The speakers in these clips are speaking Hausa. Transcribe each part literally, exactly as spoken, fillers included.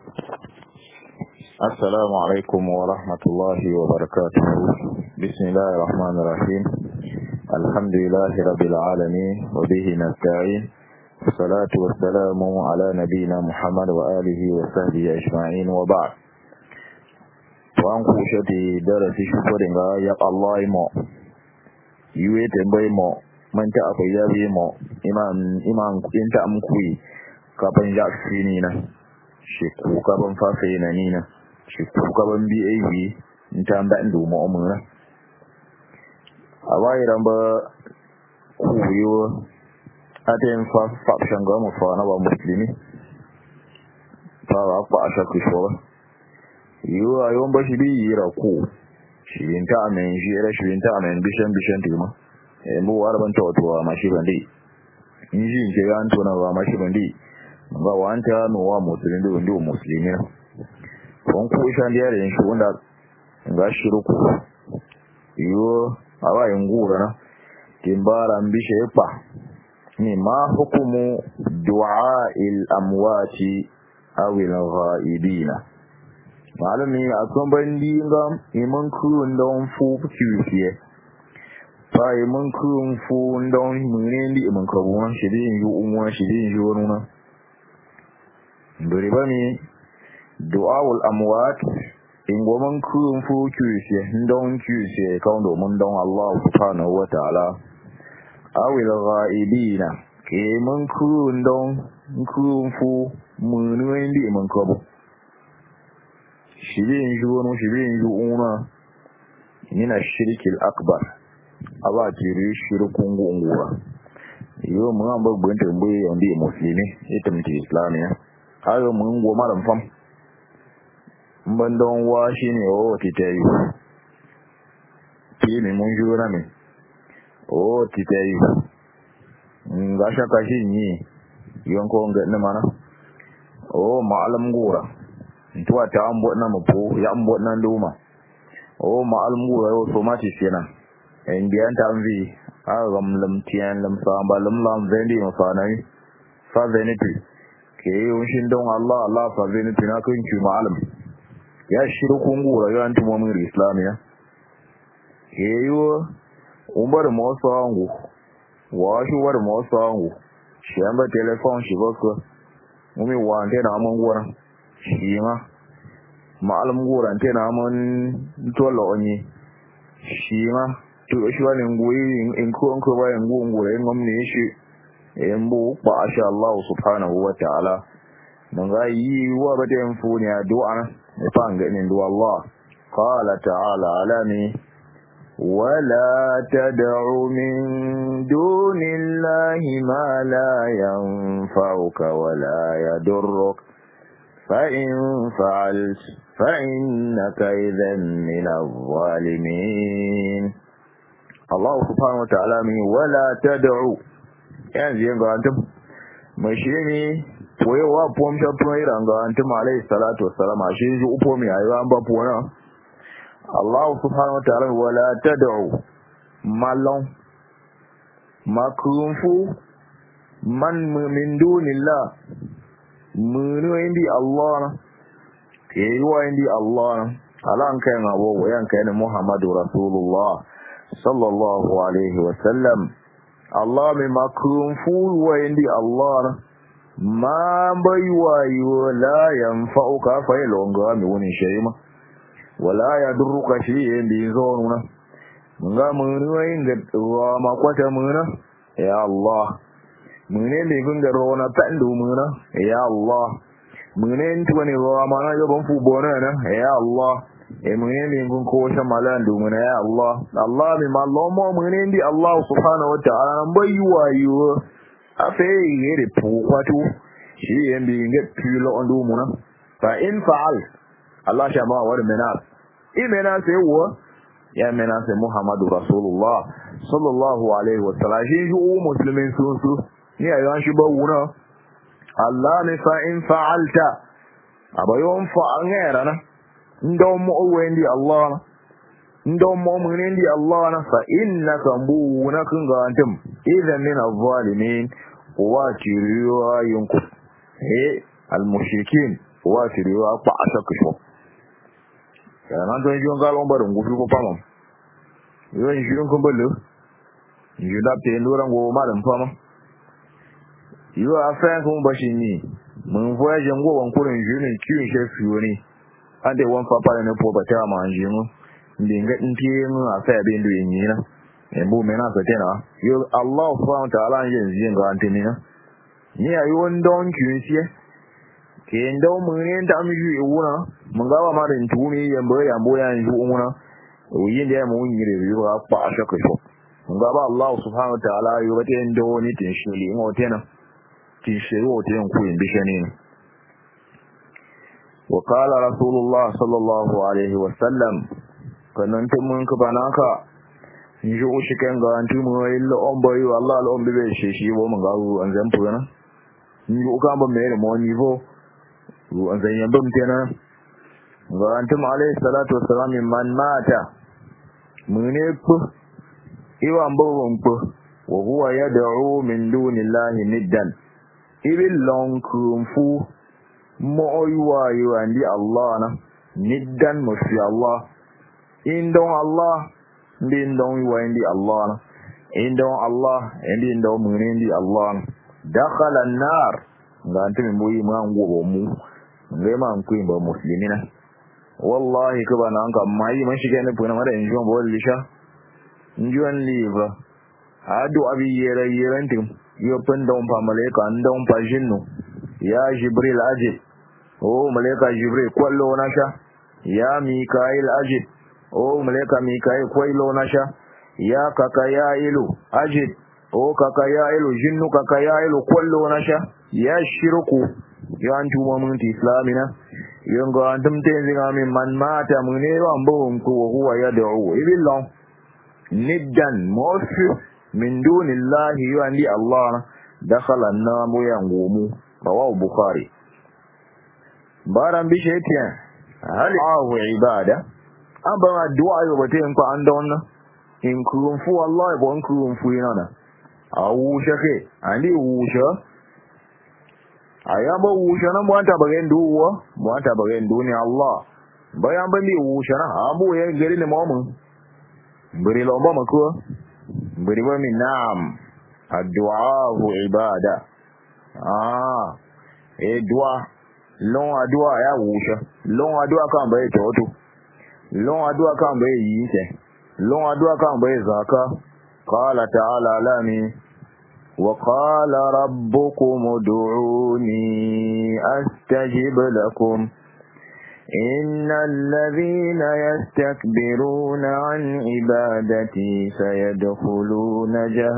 السلام عليكم ورحمة الله وبركاته. بسم الله الرحمن الرحيم. الحمد لله رب العالمين وبه نستعين، والصلاة والسلام على نبينا محمد وآله وصحبه أجمعين، وبعد. وأنكو شتي درس شكرين يا الله مو يويت بي مو من تأخي يبي مو إمام إمام إنت أمكوي كابن جاك سينينا شكو كابن فاسينا نينا shekku gaban B A V in ta ba ndo mo amuna awai ramba kuyo aten fa fa shanga mo fa na ba muslimi fa wa fa asha kusho yo ayon ba shi bi yira ko shi ta amen shi era shi ta amen bishan bishan tuma e mu warban to to ma shi bandi in ji ke ga anto na ba ma shi bandi ba wanta no wa muslimi do ndo muslimi kon ko ishan da yaren shi wanda ga shiruku yo awa ngura na timbara mbishe pa ni ma hukumu du'a il amwati aw il ghaibina malami akon bandi ngam iman ku ndon fu kiwiye fa iman ku fu ndon munendi iman ka buwan shi din yu umwa shi din yu wonuna ndori bani du'awul amwat in goman kun fu kyuse ndon kyuse kan domin don Allah subhanahu wataala awil ghaibina ke mun kun don kun fu mun wendi mun kabo shirin juwonu shirin juuna ina shirkil akbar aba tiri shirkun gunguwa yo mun an babban tambaye yanda musulmi ita muke islamiya ayo mun go malam fam bandon wa shine o titayi kini mun jura ne o titayi nga shaka shi ni yonko ngana mana o ma'alam gora tuwa ta ambo na mapo ya ambo na nduma o ma'alam gora yo so mati kenan en biyan ta amvi agam lam tian lam sa ba lam lam vendi ma fa nai fa veniti ke yo shin don Allah Allah fa veniti na kun ki ma'alam ya shirkun gura ya antu mu'min islamiya yeyo umar mo sangu wa shi war mo sangu shi amba telefon shi bako mumi wa ante na mun gura shi ma ma'alam gura ante na mun tolo onyi shi ma to shi wani nguyi in ko ko ba ngu ngura ngom ne shi embo ba sha Allah subhanahu wa ta'ala mun ga yi wa ba den funi addu'a فانغنين دو الله قال تعالى علامي ولا تدع من دون الله ما لا ينفعك ولا يضرك فإن فعلت فإنك إذا من الظالمين الله سبحانه وتعالى ولا تدعو يعني ينقى أنتم مشيني koyo wa pom cha proira nga antum alayhi salatu wassalam ashizu upo mi ayo amba pona Allah subhanahu wa ta'ala wala tad'u malon makunfu man min dunillah munu indi Allah ke wa indi Allah ala an kai ngabo yan kai ne Muhammadu Rasulullah sallallahu alaihi wasallam Allah mi makunfu wa indi Allah ma baiwa yiwo la yanfa'uka fa ilonga mi woni shayma wala yadurruka shay'in bi zonuna nga mun wayin ga wa makwata muna ya Allah mune ne gunga rona tandu muna ya Allah mune ntwani wa mana yo ban fu bona na ya Allah e mune ne gun ko sha malandu muna ya Allah Allah mi mallomo mune ndi Allah subhanahu wa ta'ala baiwa yiwo afe yere pukwatu shi yembi nge pilo ondu muna fa in fa'al Allah shama wa menas imena se wo ya menas Muhammadu Rasulullah sallallahu alaihi wasallam shi ju muslimin sunsu ni ayan shi ba wuna Allah ne fa in fa'alta abayon fa angera na ndo mo wendi Allah ndo mo munendi Allah na fa innaka mbuna kunga antum idan min az-zalimin wa tiriwa yunku eh al-mushrikin wa tiri wa pa asaka sho ya nan to yon galon ba dungu fi ko pamam yo yin shirin ko balo yu da te ndoran go ma dan fama yo afa ko ba shi ni mun voyage ngo wan kurin junin kiyin she fioni ande wan fa pa ne po ba ta ma anjinu ndinga ntiye mu afa be ndu yin na e bu mena ko tena yo Allah subhanahu wa ta'ala yin yin ga antini na ni ayi won don kiyin shi ke ndo mun ne da mu yi wuna mun ga ba ma da ntumi yambo yambo ya yi wuna yin da mu yi re yo pa shaka sho mun ga ba Allah subhanahu wa ta'ala yo ba te ndo ni tin shi li ngo tena tin shi wo te ku yin bishani wa qala rasulullah sallallahu alaihi wa sallam kanan tun mun ka banaka injo shi kan ga antu mu illa on bayu Allah al on be shi shi bo mun ga an zan puna injo ka ba me mo nivo ru an zan yambam tena ga antu alayhi salatu wassalam man mata mune ku iwa mbawon ku wa huwa yad'u min dunillahi niddan ibil long kumfu mo oywa yu andi Allah na niddan mo fi Allah indon Allah ndon yu andi Allah na indon Allah indi ndon mun indi Allah dakhala an-nar ngantu mi moyi ma ngobo mu ngai ma an kuin ba muslimina wallahi ka bana an ka mai man shige ne puna mara injon bo lisha injon liva adu abi yera yerantim yo pendon pa malaika ndon pa jinnu ya jibril ajib o malaika jibril kwallo na sha ya mikail ajib o malaika mikail kwallo na sha ya kaka ya ilu ajib o kaka ya ilu jinnu kaka ya ilu kwallo na sha ya shirku yo an tuma mun ti islamina yo ngo antum te zinga min man mata mun ne ambo ko huwa yad'u ibillah niddan mofi min dunillahi yo andi Allah dakhala an-nar yangumu rawahu bukhari baran bi shaytian hal ahu ibada aba addu'a yo bate ko andon in kurun fu wallahi bon kurun fu yana awu shake andi wusha ayamba wusha na mwanta bagen duwa mwanta bagen duni Allah bayan ban bi wusha na abu ya gari ne mamu bari lomba makwa bari ba min na'am addu'a ibada ah eh dua long addu'a ya wusha long addu'a kan bai toto long addu'a kan bai yi te long addu'a kan bai zaka qala ta'ala lami وقال ربكم ادعوني أستجب لكم إن الذين يستكبرون عن عبادتي سيدخلون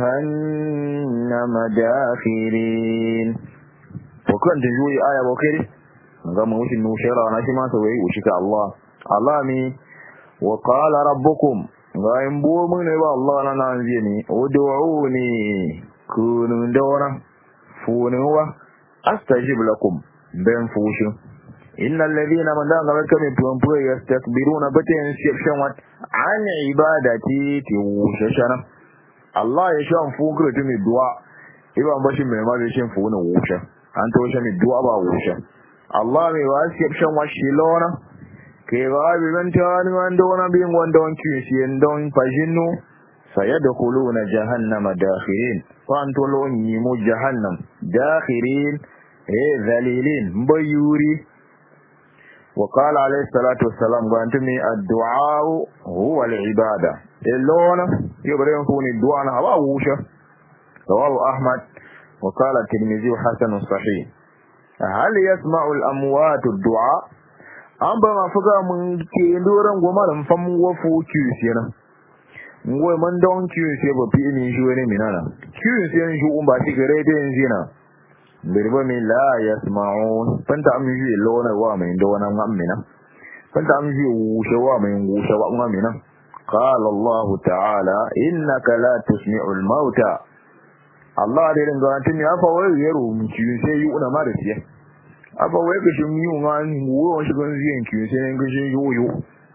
جهنم داخرين وكنت جوي آية بكري نقام وش النوشيرة ناشما سوي وشك الله الله مي وقال ربكم غايم بومن الله لنا نزيني ادعوني kunun dawana funuwa astajib lakum ben fushu innal ladina man daga barka min tuampuwa yastakbiruna batin shifshan wat an ibadati tiwushashana Allah ya shan fukuru tumi du'a iban bashin mai ma shin funu wusha an to shi mi du'a ba wusha Allah mai wa shifshan wa shilona ke ga bi ban tani wan dona bin wanda wanki shi ndon fajinnu sayadkhuluna jahannama dakhirin وانتولون يمو جهنم داخرين ايه ذليلين بيوري وقال عليه الصلاة والسلام وانتمي الدعاء هو العبادة اللون يبرين فوني الدعاء هوا ووشة رواه أحمد وقال الترمذي حسن صحيح هل يسمع الأموات الدعاء أم بما فقا من كيندورا ومالهم فموفو كيسينا ngwe man don kiyo se ba fi ni shi wani minana kiyo se shi un ba shi gare da yanzu na birba mi la yasma'un fanta am ji lona wa mai da wannan amina fanta am ji wushe wa mai wushe wa amina qala Allah ta'ala innaka la tusmi'ul mauta Allah da rin ga tun ya fa wai yaro mu kiyo se yi una ma da siya aba wai ga shi mu ngan wo shi gon ziyan kiyo se ne ga shi yo yo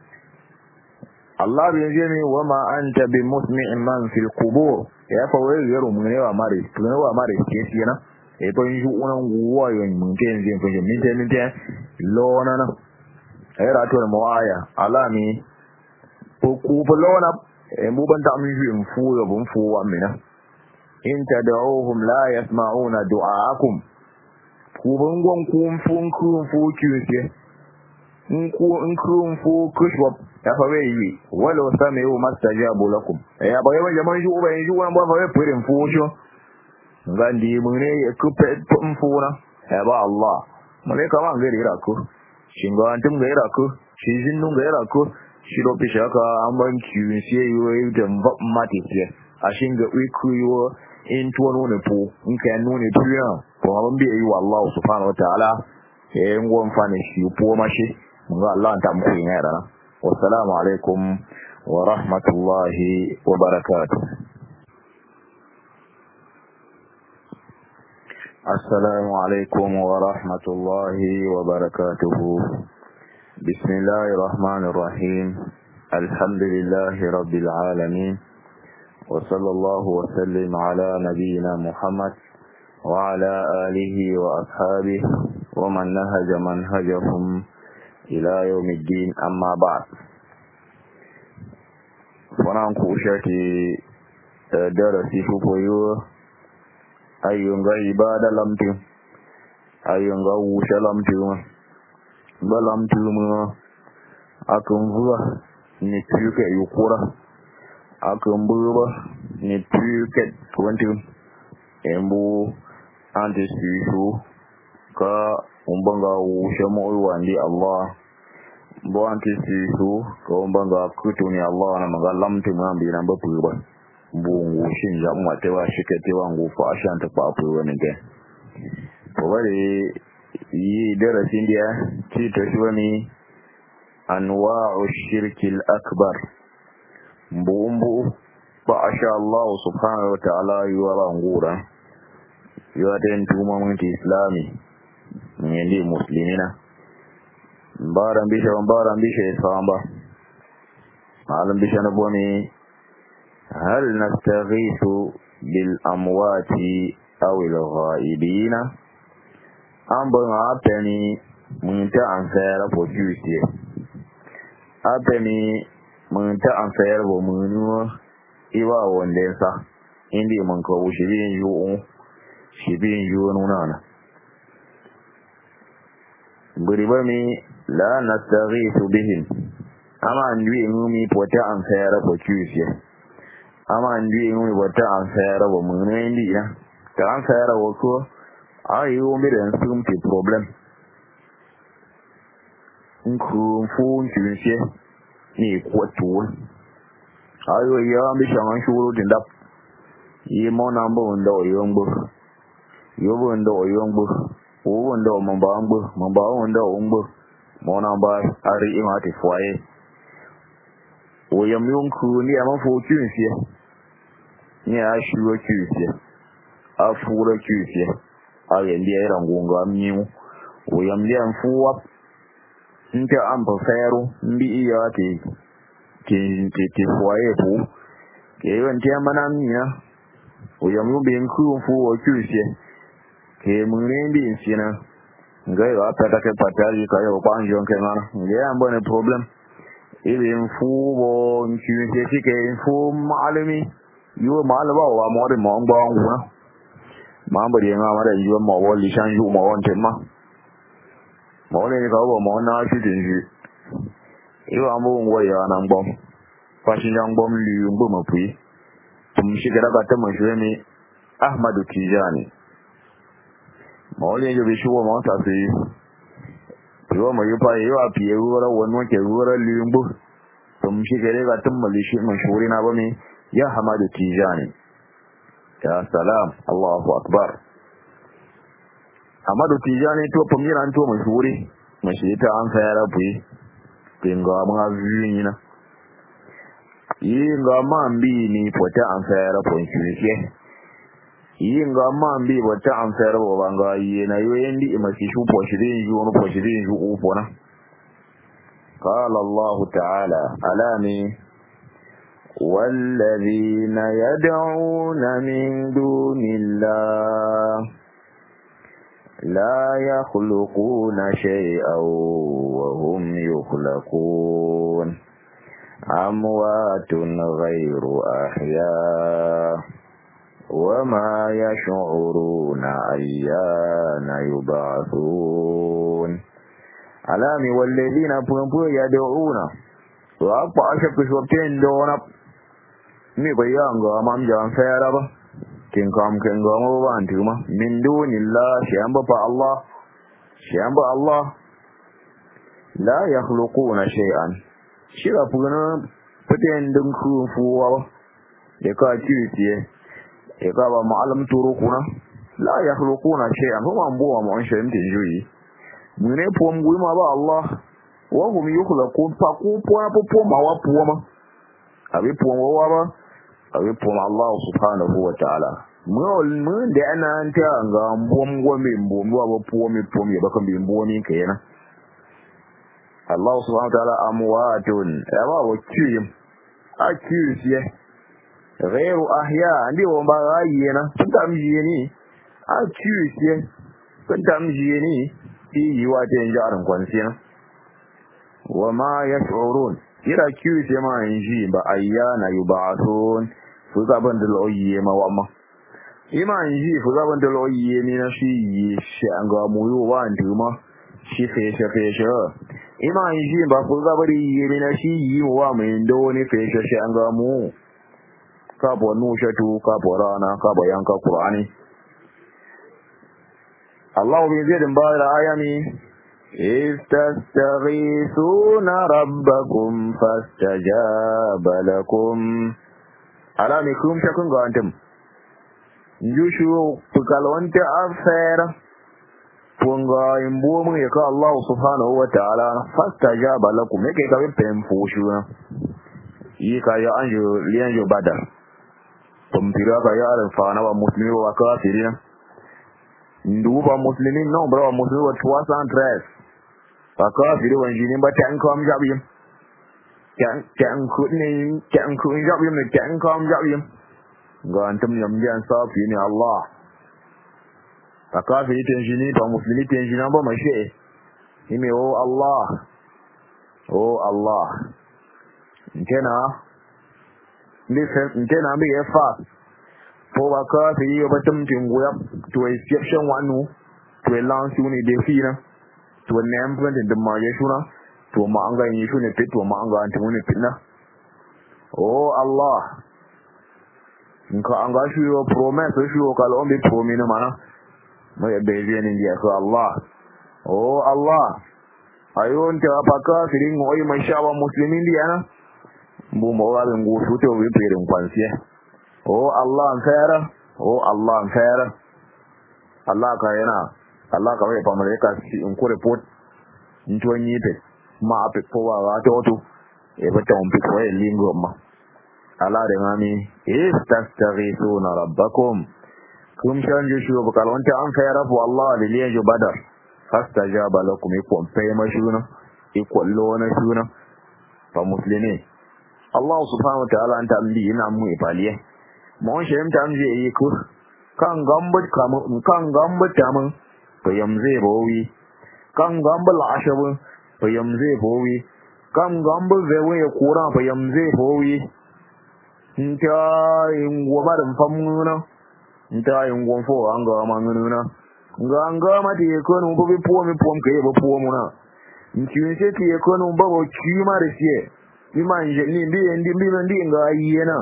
Allah bin jami wa ma anta bi musmi'in man fil qubur ya fa wai yaro mun ne wa mare tun wa mare ke shi na e to yin unan guwa yon mun te yin fa min te min te lona na era to mo aya alami ko ku lona e mu ban ta mi yin fu yo bun fu wa mina in tad'uuhum la yasma'una du'aakum ku ban gon ku fu ku fu kyuke in ku in ku fu kushwa ya fa bai yi wala sami'u mastajabu lakum ya ba yawan jaman ju ba ju wan ba fa bai furin fu sho ngandi mun ne ku pe tun fu na ya ba Allah male kama ngari ra ku shinga antum ga ra ku shi jinnun ga ra ku shi do bi shaka an ban kyun sai yi da mati ke a shinga ku yo in tuwa nune pu in ka nune tuya ko ban bi yi wa Allah subhanahu wataala eh ngon fane shi pu ma shi mun ga Allah ta mu yin yara na wassalamu alaikum wa rahmatullahi wa barakatuh. Assalamu alaikum wa rahmatullahi wa barakatuh. Bismillahir rahmanir rahim. Alhamdulillahi rabbil alamin. Wa sallallahu wa sallim ala nabiyyina Muhammad wa ala alihi wa ashabihi wa man nahaja manhajahum ila yawmiddin, amma ba'd. Wannan ku shati darasi ko koyo ayyunga ibada lamtu ayyunga wusha lamtu ba lamtu mu akun zuwa ni tuke yukura akun buba ni tuke twenty embu ante sisu ka umbanga wusha mu wandi Allah bo ante sisu ka umbanga kutuni Allah na maga lamtu ngambi na bapu ba bungu shin ya umate wa shikete wangu fa ashanta pa apu wani ke to bare yi darasin dia ci to shi wani anwa'u shirkil akbar mbumbu ba asha Allah subhanahu wa ta'ala yuwa ngura yuwa den tuma mun ti islami ndi muslimina mbara mbisha mbara mbisha samba malam bisha na boni هل نستغيث بالأموات أو الغائبين أم بنا أبني من تأنفر فجوسي أبني من تأنفر ومنو إوا وندسا إندي من كو شبين يو شبين يو نونانا بريبني لا نستغيث بهم أما أندوي إنومي بوتا أنفر فجوسي ama ndi ngui wata ansayara wa mune ndi ya ta ansayara wa ko ayu mi den sum ti problem nku fu nche ni kwatu ayu ya mi shaman shuru din dap yi mo na mbo ndo yongbo yobo ndo yongbo o ndo mamba mbo mamba ndo ngbo mo na ba ari imati fwaye o yamyunku ni amafu kyunsie ni ashuwa kyusie afura kyusie aye ndiye rangunga mnyu o yamlia mfuwa nte ampa fero mbi iya te te te fwaye pu ke yonte amana mnya o yamube nku mfuwa kyusie ke munrendi insina ngayo apata ke patali kayo kwanjo nkena nge ambone problem ile mfubo nkyusie kike mfu malami yo malaba wa mori mo ngba ngwa mambo de nga mara yo mo wo li shan yu mo won tema mo le ka wo mo na shi din ji yo amu ngwa ya na ngbo fa shi yang bom li ngbo mo pi tum shi ga ba ta mo shi mi Ahmadu Tijani mo le yo bi shi wo mo ta si yo mo yo pa yo api yo ra won mo ke yo ra li ngbo tum shi ga ga tum mo li shi mo shuri na ba mi ya Ahmadu Tijani ya salam Allahu akbar Ahmadu Tijani to pamira to mai shuri mai ta an fa yara buyi kinga ma vini na yinga mambi ni pota an fa yara pon shuri yinga mambi pota an fa yara banga yena yendi mashi shu po shirin ju no po shirin ju upo na qala Allah ta'ala alani والذين يدعون من دون الله لا يخلقون شيئا وهم يخلقون أموات غير أحياء وما يشعرون أيان يبعثون alami walladhina pumpu yad'una wa apa ashaku shopten dona mi bayanga mam jan fera ba kin kam kin go mo ba antuma min dunillah shamba fa Allah shamba Allah la yakhluquna shay'an shira pugana peten dun ku fuwa de ka kitiye e ka ba ma'alam turukuna la yakhluquna shay'an huma mbo mo shem tinjui mune pom guma ba Allah wa hum yukhlaqun fa ku pona po poma wa poma abi poma wa ba abi poma Allah subhanahu wa ta'ala mun mun da ana anta ga mbom gome mbom wa ba pomi pomi ba kan bi mboni kayena Allah subhanahu wa ta'ala amwatun ya ba wa kiyim akiyye ghairu ahya ndi wo ba yena tamjini akiyye tamjini yi wata yin jarin kwansiya wa ma yash'urun kira kiyu ce ma yin ji ba ayyana yub'athun fu zaban da loyiye ma wa ma ima yin ji fu zaban da loyiye ni na shi yi shi an ga mu yo wa nduma shi fe she fe she ima yin ji ba fu zabari yi ni na shi yi wa mai ndo ni fe she she an ga mu ka bo nu shatu ka bo rana ka bo yanka qur'ani Allah bin zidin ba da ayami istastaghithuna rabbakum fastajaba lakum alamikum shakun ga antum yushu pukalwanta afera punga imbo mun yaka Allah subhanahu wa ta'ala fastajaba lakum yake ka bin pem fushuna yi ka ya anjo lianjo badar tumpira ka ya alfa na wa muslimi wa kafirina nduba muslimin no bro muslimin wa trois cent treize akafiri wanjini ba tan kam jabim tan tan ku ni tan ku jabim ni tan kam jabim ga antum yam jan safi ni Allah akafiri tenjini ba muslimi tenjina ba mashe ime o Allah o Allah nkena ndise nkena bi efa po ba ka fi yo batum tinguya to exception wanu to lance uni defina to nemple de ma yeshuna to ma anga yi shune pit to ma anga antu ne pitna oh Allah nka anga shi yo promise shi yo kala on be promine mana mai be bien india ko Allah oh Allah ayon ta apaka firin oi mashawa muslimin dia na bu mo wa ngu to wi pirin kwansie oh Allah fera oh Allah fera Allah ka yana Allah ka wai pamare ka si in ko report nto nyipe ma ape ko wa wa to to e bata on pe ko e lingo ma ala de ngani istastaghithuna rabbakum kum shanje shi ba kalwanta an fera fu Allah liliyan jo badar fastajaba lakum ikon pe mashuna ikon lona shuna fa muslimi Allah subhanahu wa ta'ala anta ambi ina mu ipaliye mon shem tam je yi ku kan gambut kamu kan gambut tamu to yamze bowi kan gambul ashabu to yamze bowi kan gambul zewe ya kura to yamze bowi nta in goma da famuna nta in gonfo an ga manguna ga an ga mati ko no bobi po mi po ke bo po muna nti nse ti ko no babo kiuma de sie ni manje ni bi ndi bi ndi ga yena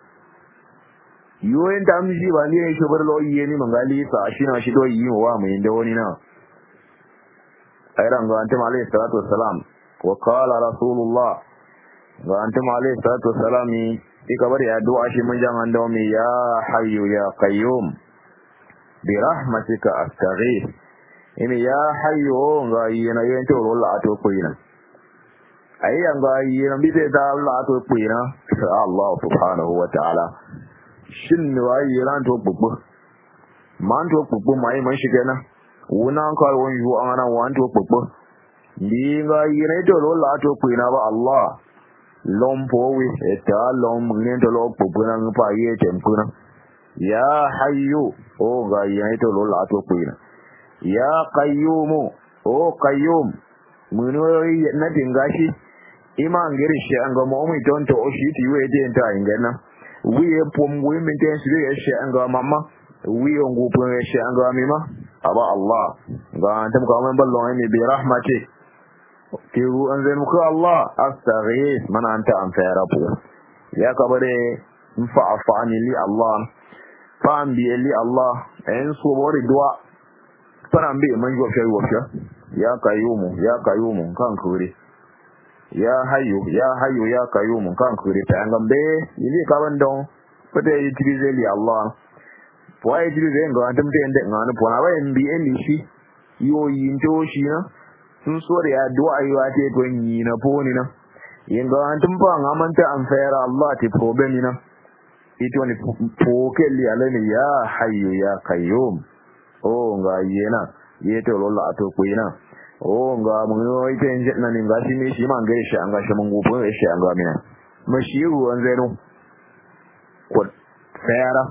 yoyin da amji ba ne shi bar lo yi ni mangali sa shi na shi do yi wa mai da wani na ayran ga antum alayhi salatu wassalam wa qala rasulullah ga antum alayhi salatu wassalam ni ikabari addu'a shi mun jan anda mi ya hayyu ya qayyum bi rahmatika astaghith ini ya hayyu ga yi na yin to lo la to ko yin ayyan ga yi na bi da Allah to ko yin Allah subhanahu wa ta'ala shin ne wayi ran to gbogbo man to gbogbo mai man shige na wuna an kar won yu an ran wan to gbogbo ni ga yi ne to lo la to ku ina ba Allah lom po wi eta lom ne to lo gbogbo na pa ye tempuna ya hayyu o ga yi ne to lo la to ku ina ya qayyumu o qayyum munoi na dingashi iman girishi an ga mu mi don to oshi ti we de ta ingana wiye pom we min ten shi ye shi an ga mamma wiye ngu pom ye shi an ga mima aba Allah ga tam ka man ballon ne bi rahmati ke ru an zai muku Allah astaghis mana anta an fayarabu ya kabare fa afani li Allah fa an bi li Allah en so bori duwa fara bi man yo shi yo shi ya qayyumu ya qayyumu kan kure ya hayyu ya hayyu ya qayyumu kan kure ta an gambe ili ka bandon fata yi tirize li Allah po ai tirize ngo antum te ende ngana po na ba mbi eli shi yo yin to shi na sun so da ya du'a yi wa te to yi na po ni na yin ga antum pa ngamanta an fayara Allah te problem ni na ito ni po kelli alani ya hayyu ya qayyum o nga yena yeto lolla to ko ina o nga mun yo ite nje na ni ngashi ni shi man gaishe an gashi mun gubu shi an ga mina mashiru an zeno ko fayara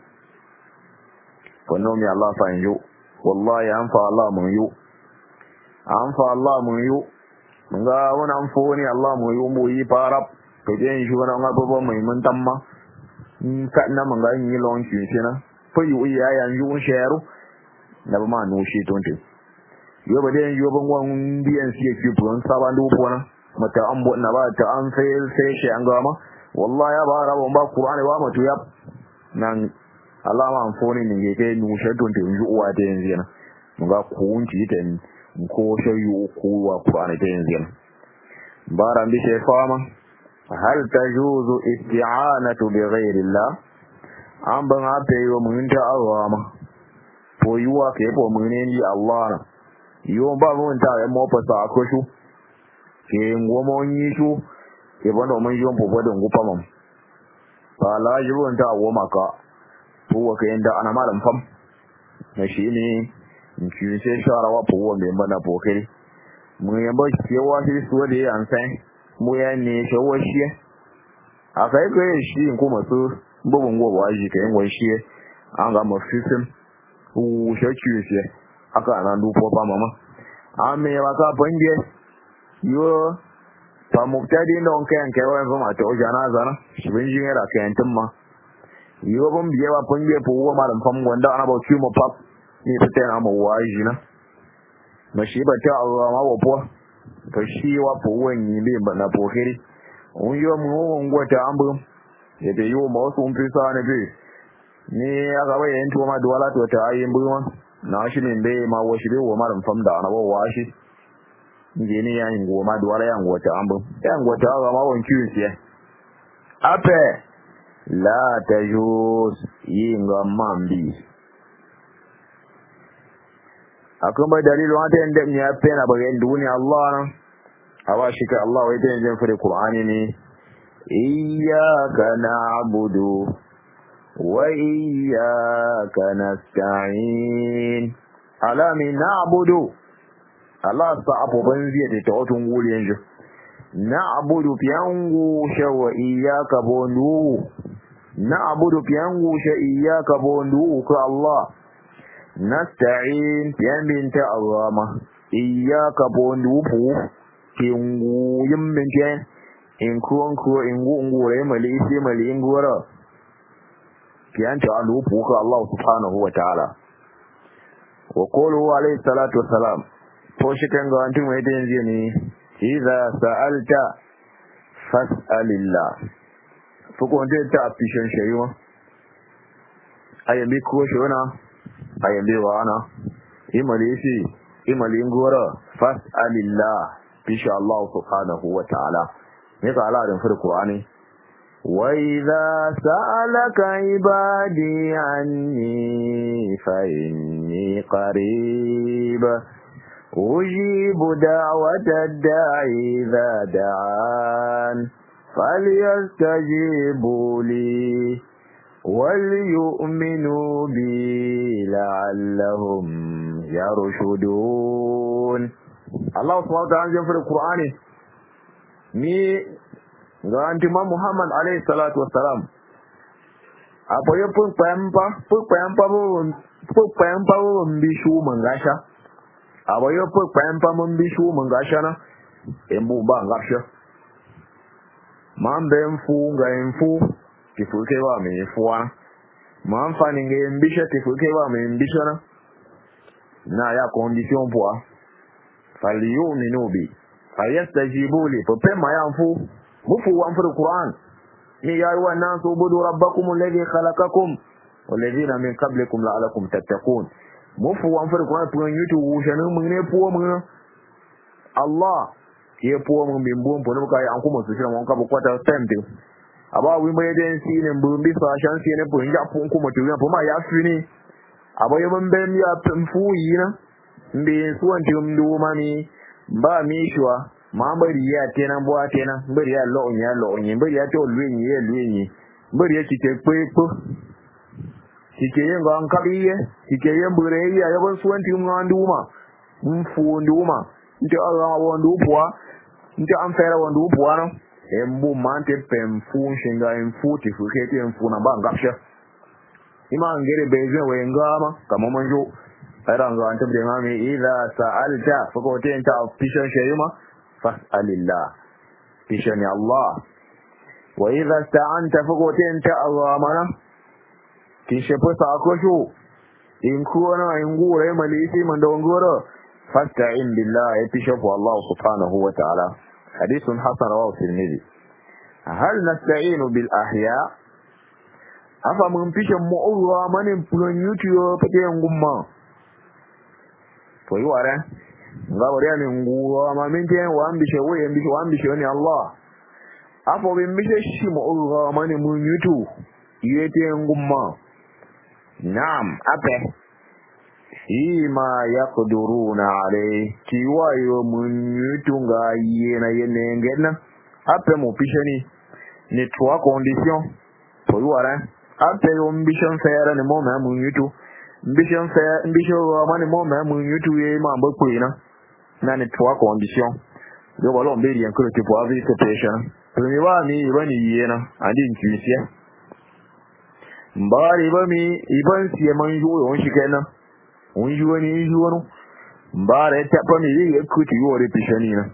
wannan mi Allah fa yin yo wallahi an fa Allah mun yo an fa Allah mun yo mun ga wani an fo ni Allah mun yo mu yi farab to je shi wani an ga mai mun tamma in ka na mun ga yin lon shi shi na fa yu ya yan yu sheru na ba ma no shi tonte yo ba den yo ban wan biyan shi ke buron saban du bona mata an bo na ba ta an sai sai shi an ga ma wallahi ya ba rabon ba Qur'ani ba mutu ya nan alama an foni ne ke nu shi tonte yu uwa ta yanzu na mun ga ku unci ta ni ko shayu ko wa Qur'ani ta yanzu bara bi shi fama hal tajuzu isti'anatu bi ghayri Allah an ban ape yo mun ta awama po yuwa ke po mun ne ni Allah na yo ba mun ta e mo pa sa ko shu ke ngomo ni shu ke bono mun yo po bodo ngupa mam ba la yuwa ta wo maka po wa ke inda ana malam fam na shi ne ki sai sharawa po wa me mana po kai mun yamba ke wa shi so da an sai mu ya ne shawo shi akai ko shi kuma su bugun gowa shi kai ngwan shi an ga mafisin u shaki shi aka nan dupo ba mama ame ba ka bange yo pa muktadi non kan kai wa ma to jana zana shi bin jin era kan timma yo ban biye ba bange po wa malam fam gonda ana ba ki mo pap ni fita na mo waji na mashi ba ta Allah ma wa po to shi wa po wani be ba na po kiri un yo mu ngwa ta ambu ya be yo mo so un pisa ne be ni aka bai yin to ma duwala to ta ayin buwa na shi ne be ma wo shi be wo malam fam da na wa shi nge ni ya ngo ma duwala ya ngo ta ambu ya ngo ta ga ma won kiyu siya ape la tajuz yinga mambi akwai bai dalilu wata yanda ne ya fena bayan duniya Allah nan awa shi ka Allah wai ta yanzu fure Qur'ani ne iyyaka na'budu wa iyyaka nasta'in ala min na'budu Allah sa abu ban zai ta otun gure yanzu na'budu fiyangu shawa iyyaka bondu na'budu fiyangu sha iyyaka bondu ka Allah nasta'in yamin ta awama iyyaka bondu fu kingu yimmin je in kuwan ko in gu ngure mali isi mali ngura kiyanta alu fu ka Allah subhanahu wa ta'ala wa qulu alayhi salatu wassalam to shi kan ga antin wai da yanzu ne idza sa'alta fas'alillah to ko da ta afishin shayuwa ayyabi ko shi wana ayyabe wa ana imali shi imali ngora fas'alillah insha Allah subhanahu wa ta'ala ne ka ala da fur Qur'ani wa idza sa'alaka ibadi anni fa inni qarib ujibu da'wata da'i idza da'an falyastajibu li وليؤمنوا بي لعلهم يرشدون الله سبحانه وتعالى في القرآن ni ga antima Muhammad alayhi salatu wassalam apo yo pun pampa pun pampa bu fu pam pa mun bi shu mun gasha abayo fu pam pa mun bi shu mun gasha na embu ba gasha mambe mfu nga mfu tifuke wa me fuwa mamfani nge mbisha tifuke wa me mbisha na na ya condition pour faliyuminu bi fayastajibu li popema ya mfu mufu wa mfu Qur'an ni ya ayuha an-nas ubudu rabbakum alladhi khalaqakum walladhina min qablikum la'allakum tattaqun mufu wa mfu Qur'an pour yutu wushanu mun ne puwa mun Allah ke puwa mun bimbo mpo ne kai an kuma su shira mun ka bukwata tempe aba wi mai den si ne mbumbi sa shan si ne po nja po kuma tu ya po ma ya fini aba yo mun bem ya mfu yi na mbe suwan ti mdu mami ba mi shwa ma bari ya tena bo atena bari ya lo nya lo nya bari ya to lwenyi ye lwenyi bari ya kike pepo kike yengo an kabiye kike yembure ya yo suwan ti nganduma mfu nduma nti ala wondu pwa nti amfera wondu pwa no embu mante pemfu shinga emfu tifuketi emfu na bangapsha ima ngere beze wengama kama manjo era ngo antable ngami idha sa'alta fakote enta pisha shayuma fas'alillah pisha ni Allah wa idha sta'anta fakote enta Allah mana kishe posa akoshu inkuona ingure malisi mandongoro fasta'in billah pisha kwa Allah subhanahu wa ta'ala hadithun hasan rawahu Tirmidhi hal nasta'inu bil ahya afa mun pisha mu'urwa manin pulon yutuyo pake ngumma to yi ware nga wari ani nguwa ma min te wa ambishe wo ambishe wa ambishe ni Allah afo bin bishe shi mu'urwa mani mun yutu yete ngumma naam ape ima yaqduruna alayhi kiwayo mun yutu nga yena yene ngena ape mo pishe ni ni trois conditions to yi ware ape yo mbishe fere ni mo ma mun yutu mbisho fa mbisho mani mo ma mun yutu ye ma mbo kwina na ni trois conditions yo balo mbiri en kuro tipo avi situation premier wa mi ibani yena andi nkisie mbari ba mi iban sie man yu yo shikena on yu ni yu no mbare ta pa mi ye kuti yo re pishani na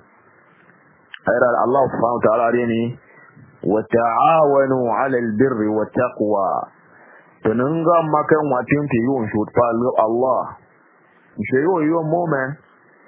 ayra Allah subhanahu wa ta'ala ni wa ta'awanu 'ala al-birri wat taqwa tunanga makan watin ti yun shoot pa Allah she yo yo moment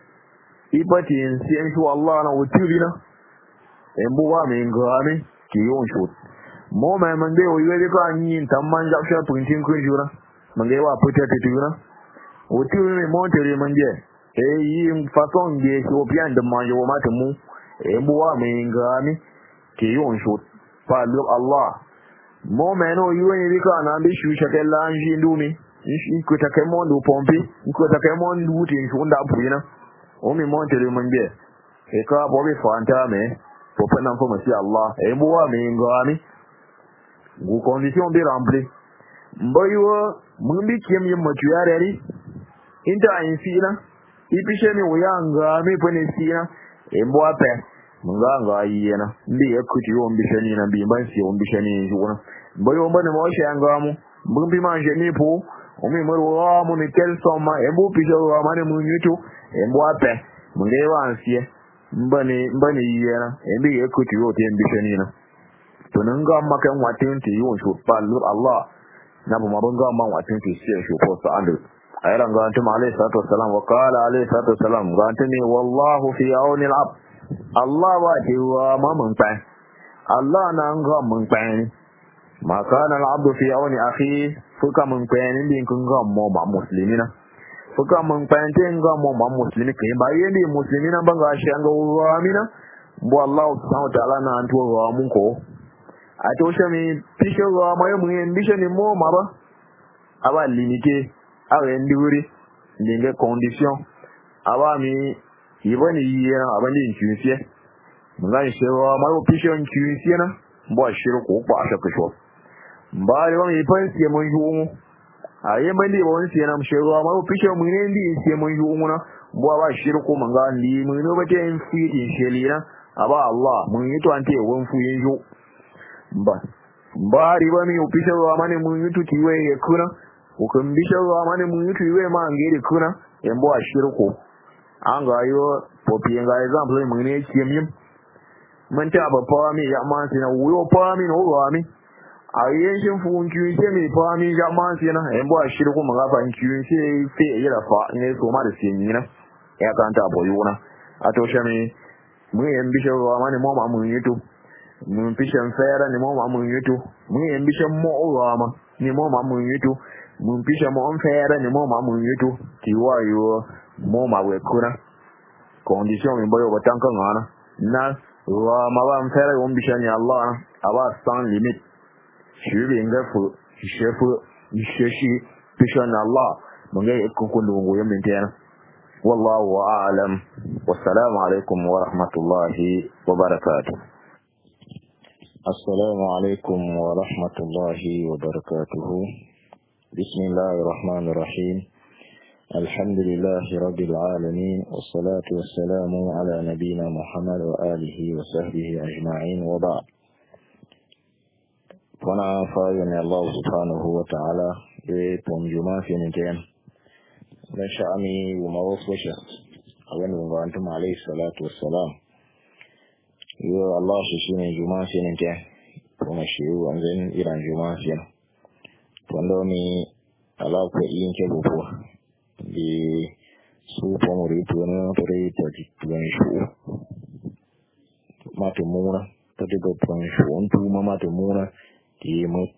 ibati in sien shu Allah na wutirina embu wa mi ngami ki yun shoot moment mande o yele ko anyin tamman japsha puntin kun jura mande wa puta tituna wutirina montere manje e yin façon de so bien de manger o matamu embu wa mi ngami ki yun shoot pa Allah mo meno yuwe bika na ambi shusha kella anji ndumi nshi kuta kemo ndu pompi kuta kemo ndu ti nshunda buina o mi montere manje e ka bobe fanta me popa na fo masi Allah e buwa mi ngami gu condition bi rempli mboyo mumbi kiem yim matuare ri inta insina ipishe mi uyanga mi pone sina e mboa pe munganga yena ndi ekuti yo mbishani na bimba si yo mbishani juna boyo mbane mo shangamu mbumbi manje nipo umi moro mu ni kelsoma embu pijo wa mane munyutu embu ape mungewa ansie mbane mbane yena embi ekuti yo te mbishani na tunanga makan watin ti yo shu palu Allah na bu mabanga man watin ti shi shu ko sa andu ayran ga antum alayhi salatu wassalam wa qala alayhi salatu wassalam ga antani wallahu fi auni al-abd Allah wa diwa mamun pa Allah na nga mun pa ni ma kana al-abdu fi auni akhi fuka mun pa ni din kun ga mo ba muslimina fuka mun pa ni nga mo ba muslimi ke ba yende muslimina banga shi anga wa mina bo Allah subhanahu wa ta'ala na antu wa mun ko ato shami pisho wa mayo mun mbisho ni mo maba aba limite awe ndiwuri ndinge condition aba mi ibani yiyena abandi nkyunsie mungani shewa mayo pisho nkyunsie na mbo ashiro ko kwa ashakisho mbali wa ipansi ya monjumu aye mandi bonsi na mshewa mayo pisho mwinendi nsie monjumu na mbo aba ashiro ko mangandi mwino bate mfiti shelina aba Allah mwito ante wonfu yinjo mba mbali wa mi upisho wa mane mwito tiwe yekuna ukun bishan ruwa mani mun yutu iwe ma ngere kuna embo ashirko an ga yo popi nga example mun ne kiyem mun ta ba pa mi ya man sina wo pa mi no ruwa mi a yen shin fu kyun se mi pa mi ya man sina embo ashirko mun ga fa kyun se fe yira fa ne so ma da sin ni na ya kan ta boyo na a to shami mun yan bishan ruwa mani mo ma mun yutu mun bishan fera ni mo ma mun yutu mun yan bishan mo ruwa ma ni mo ma mun yutu mun pisha mo onfere ni mo ma mun yutu tiwa yo mo ma we kuna condition mi boyo batanka ngana na wa ma ba onfere on bisha ni Allah aba san limit shibi ngafu shefu sheshi pisha ni Allah munga ikukundu ngo yementena wallahu a'lam wassalamu alaikum wa rahmatullahi wa barakatuh. Assalamu alaikum wa rahmatullahi wa barakatuh. بسم الله الرحمن الرحيم الحمد لله رب العالمين والصلاة والسلام على نبينا محمد وآله وصحبه أجمعين وبعد فانا فاين الله سبحانه وتعالى بتنجمة في نجام نشأني وموصوشة أولا وأنتم عليه الصلاة والسلام يو الله ششين جمعة في نجام ومشيو أنزين إلى جمعة في نجام wanda mi ala ko yin ke bufu di su pomori to no tore ta ti tuan shu ma to mura ta de do tuan shu on tu ma to mura ti mo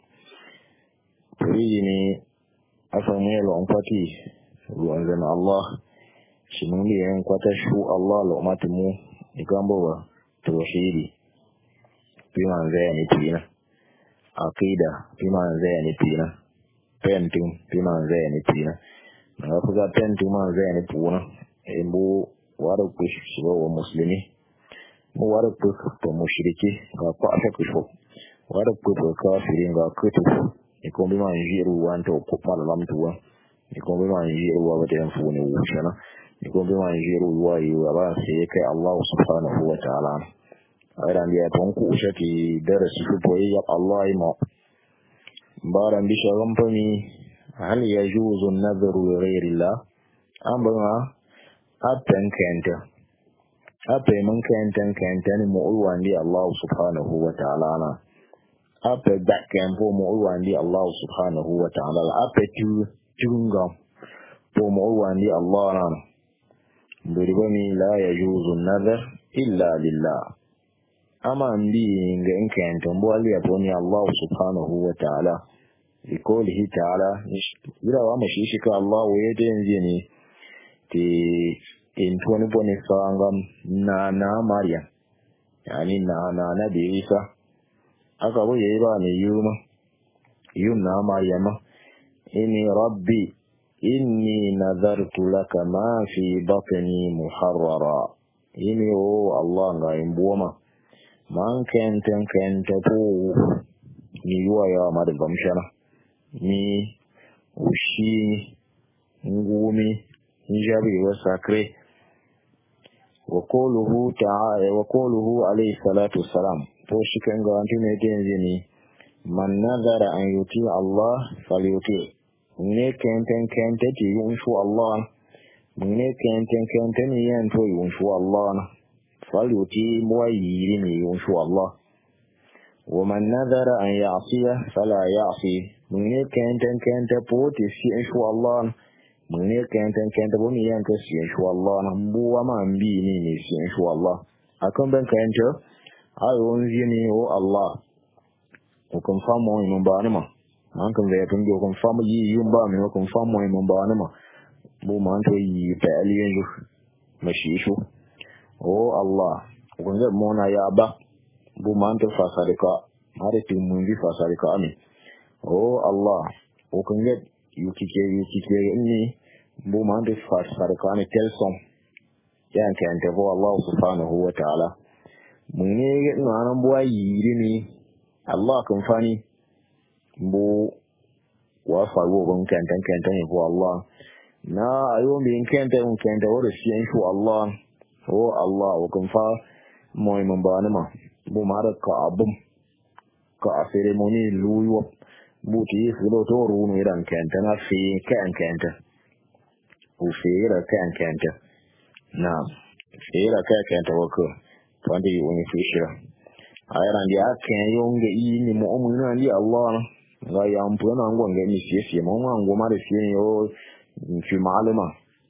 ri ni afa me lo on pati ruwan zan Allah shi mun ne yan kwata shu Allah lo ma to mu ikambo wa tauhidi bi man zai ni tina aqida bi man zai ni tina penting bi man zai ni tina na ku ga penting man zai ni puna e mbu waro ku shi wa muslimi mu waro ku to mushriki ga pa ta ku sho waro ku to kafiri ga kutu e ko bi man jiru wanto ko pala lam tuwa e ko bi man jiru wa wata yan fune wushana e ko bi man jiru wa yi wa ba sai kai Allah subhanahu wa ta'ala ayran ya ton ku shaki darasi ku boye ya Allah ma baran bi shagan fami hal yajuzu an-nadhru li ghayri Allah ambanga apen kenta ape man kenta kenta ni mu uwandi Allah subhanahu wa ta'ala na ape bakken po mu uwandi Allah subhanahu wa ta'ala ape tu tunga po mu uwandi Allah na biribani la yajuzu an-nadhr illa lillah ama ndi nga nkento mbwali yaponi Allah subhanahu wa ta'ala ikolihi ta'ala ila wa mashishika Allah wede nzini ti intoni boni sangam na na Maryam yani na na na Isa aka bo yeba ni yuma yum na Maryam inni rabbi inni nadartu laka ma fi batni muharrara inni o Allah nga imbuoma man kenten kente po ni yuwa ya ma da gamshana ni ushi ngumi njabi wa sakre wa quluhu ta'ala wa quluhu alayhi salatu wassalam to shi kan ga antu ne denje ni man nazara an yuti Allah falyuti ne kenten kente ti yushu Allah ne kenten kente ni yan to yushu Allah falyuti muwayyiri ne yushu Allah wa man nazara an ya'siya fala ya'si ne kenten kente poti shi yushu Allah ne kenten kente bo ni yan to shi yushu Allah bu wa man bi ni ne shi yushu Allah akan ban kente ayon zini o Allah ko kan famo mun ba ni ma an kan da tun do kan famo yi yun ba mi ko kan famo mun ba ni ma bu man to yi ta aliyen ju mashishu o Allah ko ga mona ya ba bu man to fasarika mare tin mun bi fasarika ami o Allah ko kan ga yukike yukike ni bu man to fasarika ni telson yan kan ta bo Allah subhanahu wa ta'ala mun ne ga nan buwa yiri ne Allah kan fani bu wa faru ban kan tan kan tan ko Allah na ayo min kan tan kan da wala shi in shu Allah o Allah wa kan fa moy mun ba ma bu ma da ka abum ka ceremony luyo buti fulo to runu idan kenta na fi kan kenta u fira kan kenta na fira kan kenta wako wanda yi wani fishira ayran dia kan yonge yi ni mo mu na ndi Allah ga ya mpona ngwa ni fiye mo ngwa ma de fiye yo fi malama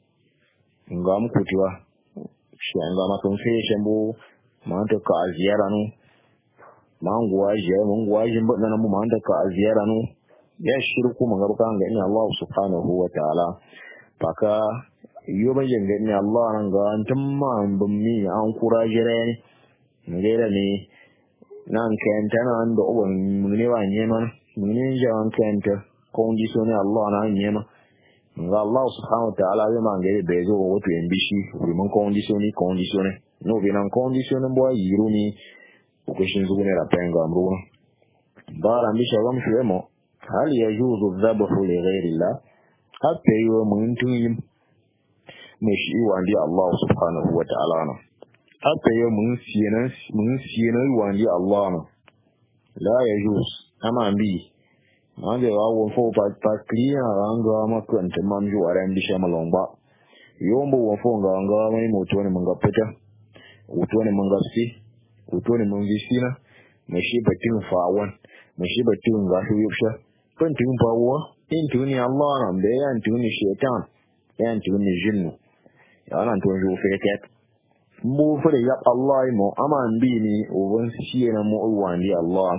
ngam kutiwa shi ngama kun fi shembo ma ta ka ziyara nu manguwa je manguwa je mbana mu ma ta ka ziyara nu ya shirku mun ga kan ga ni Allah subhanahu wa ta'ala paka yo ba yin ga ni Allah nan ga antumma bummi an kura jire ne ngere ni nan kenta nan do won ne wa nyema ne jawan kenta kondisione Allah na nyema nga Allah subhanahu wa ta'ala ya mangere bezo wotu embishi uri mun kondisione kondisione no binan kondisione mbo yiruni ukishinzu ne rapenga mruwa bara mbisha wa mshwemo hali yajuzu dhabhu li ghairi Allah hatta yo muntu yim mushi wa ndi Allah subhanahu wa ta'ala na hatta yo mun siyana mun siyana wa ndi Allah na la yajuz ama mbi manje wa won fo pa pa clean anga ma kwante mamju aran bi shama lomba yombo won fo nga anga mai mutone munga peta utone munga si utone mungi sina mashi batin fawan mashi batin ga su yusha pantin bawo intuni Allah nan be yan tuni shaitan yan tuni jinnu ya nan to ju feket mu fa ya Allah mo aman bi ni o won shi na mu wandi Allah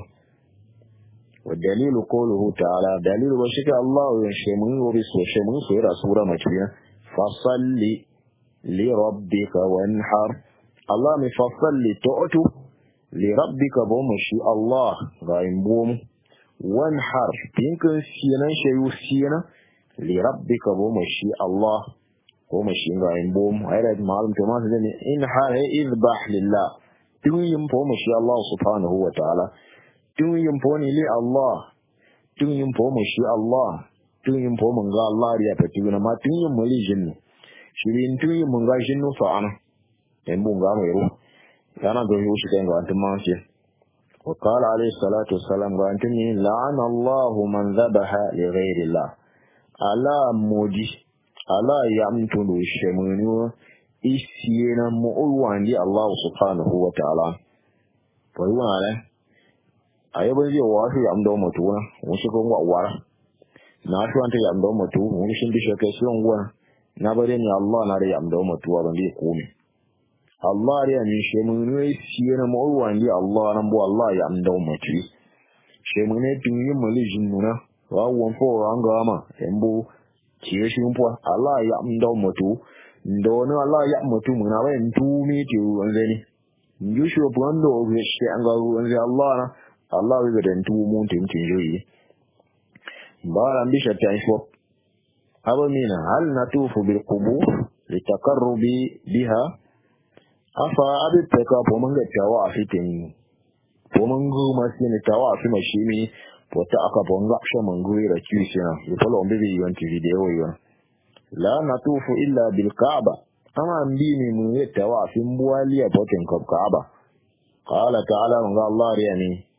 والدليل قوله تعالى دليل وشك الله يشمون ورس وشمون سورة سورة مكية فصل لربك وانحر الله مفصل لتؤتو لربك بومشي الله غايم بوم وانحر يمكن سينا شيء سينا لربك بومشي الله بومشي غايم بوم هذا معلوم تمام انحر اذبح لله تيم بومشي الله سبحانه وتعالى tun yin po ni li Allah tun yin po mu shi Allah tun yin po mun ga Allah ya fati na ma tun yin mu li jinnu shirin tun yin mun ga jinnu fa ana en mun ga mai ru yana da yushi kan ga antum ma shi wa qala alayhi salatu wassalam ga antum ni la'ana Allah man dhabaha li ghayri Allah ala mudi ala yamtu lu shemunu isiyena mu ulwandi Allah subhanahu wa ta'ala fa yuwa ayo ba zai wasu ya amdo mutu na wasu ko ngwa wara na su anta ya amdo mutu mun shin dishe kai sun gwa na bare ni Allah na da ya amdo mutu wa ndi kome Allah ya ni she mun ne shi na mu wani Allah nan bo Allah ya amdo mutu she mun ne tun yin mali jinnuna wa won fo ranga ma embo ciye shi mpo Allah ya amdo mutu ndo ne Allah ya mutu mun na ba ntu mi ti wanzani njusho bwando ge she anga wanzi Allah na Allah will then do moon to enjoy. Bara bisha taifo. Aba mina hal natufu bil qubur litaqarrubi biha. Afa abi peka pomanga tawa afitin. Pomangu masini tawa afima shimi pota aka ponga shamangu ira kisina. Ifalo mbibi yonti video yo. La natufu illa bil Kaaba. Ama mbini mwe tawa afimbuali ya poten kab Kaaba. Qala ta'ala nga Allah yani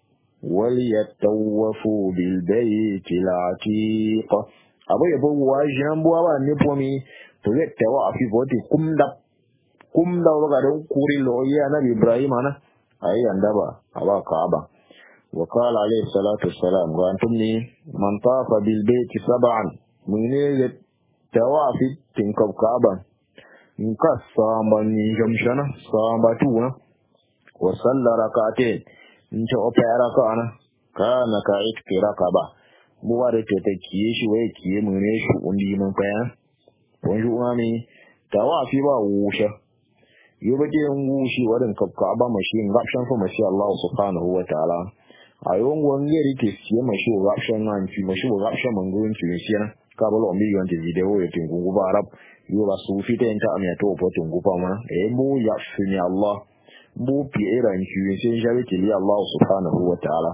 وليتوفوا بالبيت العتيق abo yebo wajinan buwa ba ne pomi to yetta wa afi boti kumda kumda wa ga kuri lo ya nabi Ibrahim ana ayi andaba aba Kaaba wa qala alayhi salatu wassalam wa antum ni man tafa bil bayt sab'an munile tawafi tinkab Kaaba in ka samba ni jamshana samba tuwa wa salla rak'atayn inta opera ka ana kana ka ikira ka ba buwa da ta kiye shi waye kiye mu ne shi undi mun fa wani uami tawafi ba wusha yobe je ngushi wadan kapka ba mashi ngapshan fa mashi Allah subhanahu wa ta'ala ayon wangeri ke siye mashi ngapshan nan fi mashi ngapshan mangun fi siya ka balo ambi yanti video ya tingu ba arab yo ba su fi ta enta amya to po tingu pa ma e mu ya fi ni Allah bu pi era nchi sen jabe ke li Allah subhanahu wa ta'ala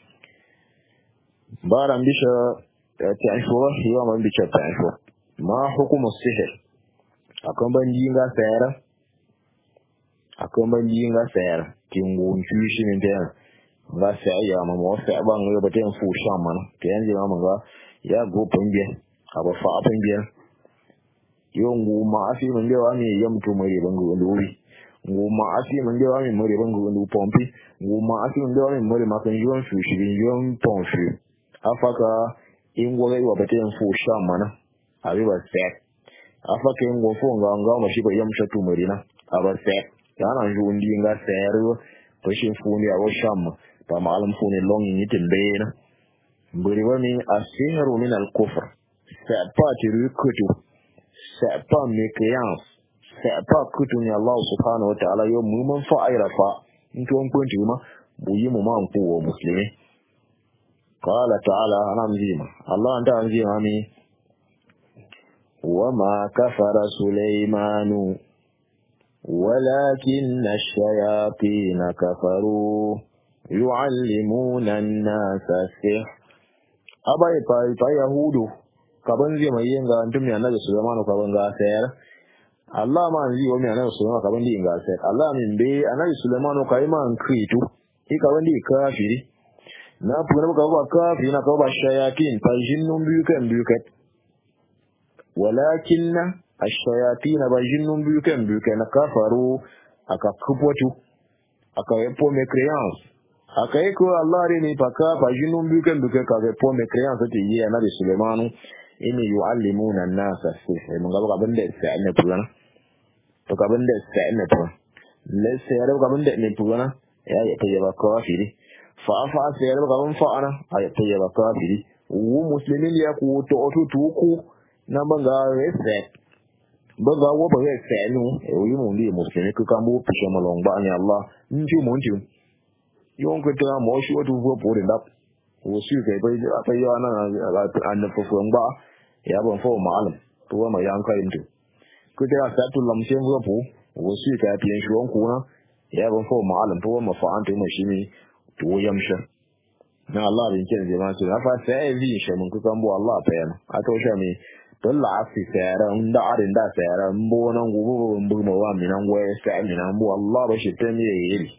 bara mbisha ta'ifo yo ma mbisha ta'ifo ma hukumu sihir akan banji nga sayara akan banji nga sayara tingu nchi shi ne da ga sai ya ma mo sai ban yo ba ten fu sha mana ke yanzu ma ga ya go pambiya aba fa pambiya yo ngu ma afi mun da wani yam to mai bangu lori ngu ma afi mun da wani mai bangu ndu pompi ngu ma afi mun da wani mai ma kan yon su shi yon ton shi afaka in go ga ba ten fu sha mana abi ba sai afaka in go fo nga nga ma shi ba yam sha to mai na aba sai yana ju ndi nga sai ro to shin fu ni abo sham ta malam fu ni long ni timbe na buri wani asiru min al-kufr c'est pas tiru kutu c'est pas mécréance c'est pas kutu ni Allah subhanahu wa ta'ala yo mu man fa ayra fa into on kunti ma bu yi mu man ko muslimi qala ta'ala anamjima Allah anta anjima mi wa ma kafara sulaymanu walakin ash-shayatin kafaru yu'allimuna an-nasa sihr abai pai pai yahudu kaban zai mai yin ga antum ya nabi sulaiman kaban ga sayar Allah ma zai wa mai nabi sulaiman kaban di ga sayar Allah min be anabi sulaiman kai man kritu ki kaban di kafiri na puna ka ba kafiri na ka ba shayatin fa jinnun biyu kan biyu kai walakin ash-shayatin ba jinnun biyu kan biyu kai na kafaru aka kubotu aka yapo me créance akai ko Allah re ni paka fa jinun bukan bukan ka ga po me créance te yi na bi Sulaiman ini yuallimuna an-nasa sihr mun ga ba banda sai ne pugana to ka banda sai ne to le sai ga banda ne pugana ya ya tayi ba kafiri fa fa sai ga ban fa ana ay tayi ba kafiri wu muslimin ya ku to to to ku na banga sai banga wo ba sai nu e wi mun di muslimin ku kan bu pishe malong ba ni Allah nju mun ju yon ko ta mo shi wato ko bore da ko shi kai bai bai ya nan an fa fu ba ya ban fa malam to ma yan kai mutu ko da sa tu lam shen ko fu ko shi kai pian shi won ku na ya ban fa malam to ma fa an to ma shi ne to yamsha na Allah bin kin je ma su fa sai vi shi mun ku kan bu Allah fa yana a to sha mi to la fi sai ran da arin da sai ran bo nan go bo bo ma wa mi nan go sai mi nan bu Allah ba shi ta mi yi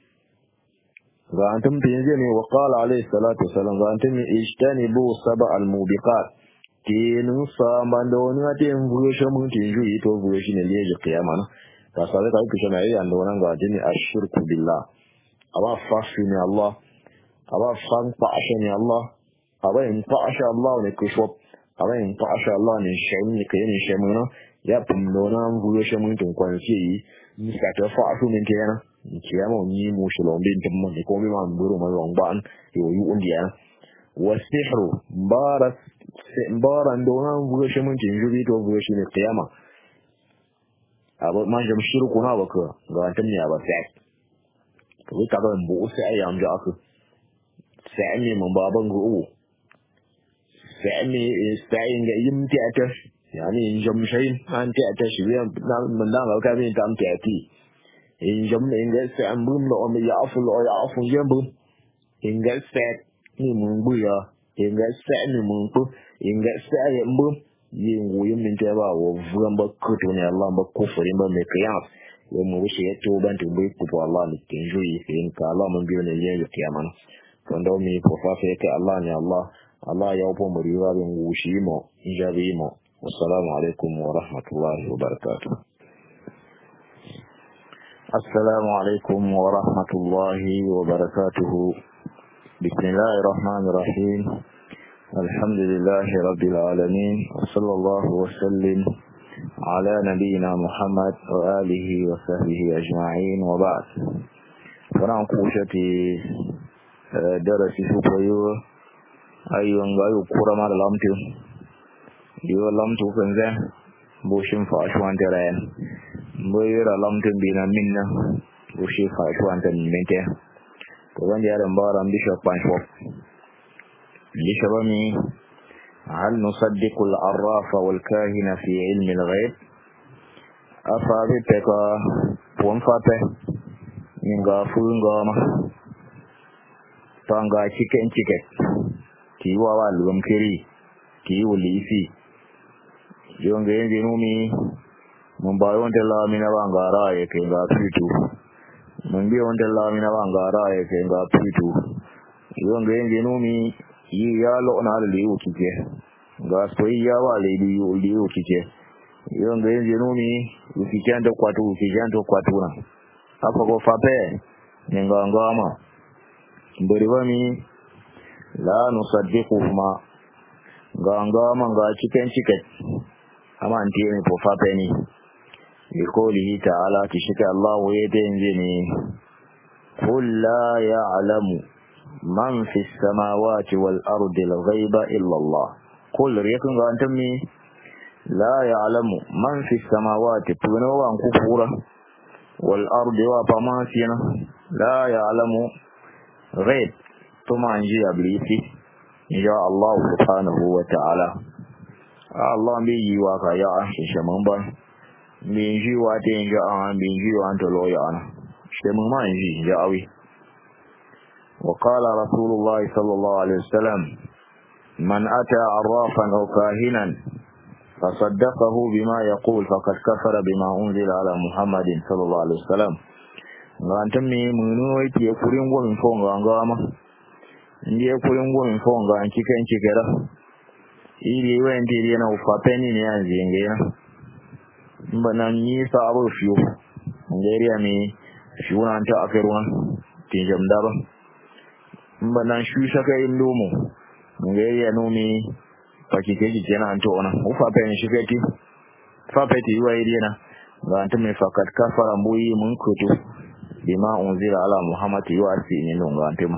ga antum tinje ne wa qala alayhi salatu wasalam ga antum ijtanibu saba al mubiqat tinu sama doni ate ngusho mun tinju ito gushi ne leje kiyama na ta sabe ka ku shana yi ando nan ga dini ashirku billah aba fashi ni Allah aba fan fa ashani Allah aba in fa asha Allah ne ku shop aba in fa asha Allah ne shemi ne kai ne shemi na ya pundo na ngusho mun tin kwanci yi ni ka ta fa ashu min kenan kiyama ni mu shilon bin tamma ni ko mi ma mburu ma yon ban yo yu undiya wasihru baras baran dona buga shi mun tin jubi to buga shi ne kiyama abo ma jam shiru kuna baka ga tan ya ba sai to ka ba mbu sai ayam ja aku sai ne mun baban go sai ne sai ga yim ti ata yani jam shayin an ti ata shi mun da ga ka bin tam ti ati in jam ne inga sai an bum lo ya afu lo ya afu yam bum inga sai ni mun bu ya inga sai ni mun ku inga sai yam bum yin wuyin min ta ba wa vuran ba ku to ne Allah ba ku furin ba me kiyas yo mu shi ya to ban to bai ku to Allah ne kin juyi in ka Allah mun biyo ne yayin kiyama to ndo mi ko fa fe ka Allah ne Allah Allah ya upo mu riwa bin wushi mo injabi mo wassalamu alaikum wa rahmatullahi wa barakatuh. السلام عليكم ورحمة الله وبركاته بسم الله الرحمن الرحيم الحمد لله رب العالمين وصلى الله وسلم على نبينا محمد وآله وصحبه أجمعين وبعد فنعقو شتي درس سوبيو أيوان غايو كورما لامتو يو لامتو كنزا بوشن فاشوان ترين boyira lamtin bina minna o shi fa to antan mente to wanda ya dan baran bishop pancho bishop mi hal nusaddiqu al-arrafa wal kahina fi ilmi al-ghaib afa bi teka pon fate ninga funga ma tanga chicken chicken ki wa wa lum kiri ki ulisi yonge ngi numi mun bayon da lamina bangara yake ga fitu mun bi wanda Allah mina ba ngara ya ke ga pitu yo ga yin numi yi ya lo na le yu kike ga soyi ya ba le yu yu kike yo ga yin numi ufikenda kwatu ufikenda kwatu na hapo ko fape ninga ngama mbere bami la nusaddiquhuma ga ngama ga cikin cikin amma anti ne po fape ni liqaulihi ta'ala tishika Allah wa yadinjini qul la ya'lamu man fis samawati wal ardi al ghaiba illa Allah qul riyakun ga antami la ya'lamu man fis samawati tuno wa kufura wal ardi wa pamasina la ya'lamu ghaib tuma anji ablisi ya Allah subhanahu wa ta'ala Allah bi yi wa ka ya shaman ban bin ji wa te ga an bin ji wa to lo ya na shaman man ji ya awi wa qala rasulullah sallallahu alaihi wasallam man ata arrafan aw kahinan فصدقه بما يقول فقد كفر بما أنزل على محمد صلى الله عليه وسلم ngantam ni munu yake kurin gomin fonga ngama ndiye kurin gomin fonga ankika nkikera ili wende ile na ufapeni ni anzinge ya mbana ni sabu fiyo ngeri ami fiuna anta akerwa tinjam daba mbana shusha kai ndomo ngeri anomi pakikeji jena anto ona ufapeni shiketi fapeti yuwa ilina ngantam ni fakat kafara mbuyi munkutu bima unzila ala Muhammad yuasi ni ngantam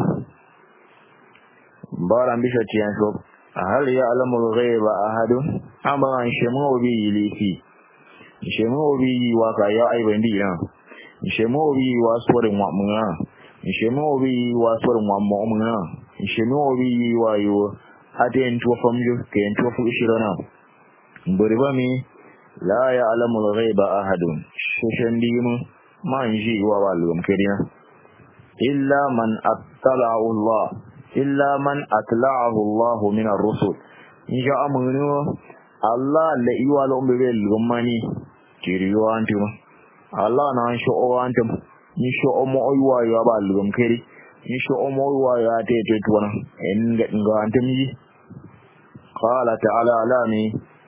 bara mbisha tiyanso hal ya'lamu al-ghaiba ahadun amma an shemu bi yilisi shemu bi wa ka ya ai bandi ya shemu bi wa sorin wa mun shemu bi wa sorin wa mun shemu bi wa yo aten to famjo ke to fu shirana bari ba mi la ya'lamu al-ghaiba ahadun shandi mu man ji wa walum kedina illa man attala'u Allah illa man atla'ahu Allah min ar-rusul inja amunu Allah la iwa lo mbebe lumani kiriyo antum Allah na sho o antum ni sho o mo iwa ya ba lum keri ni sho o mo iwa ya te te tuwana en ga ga antum yi qala ta'ala alami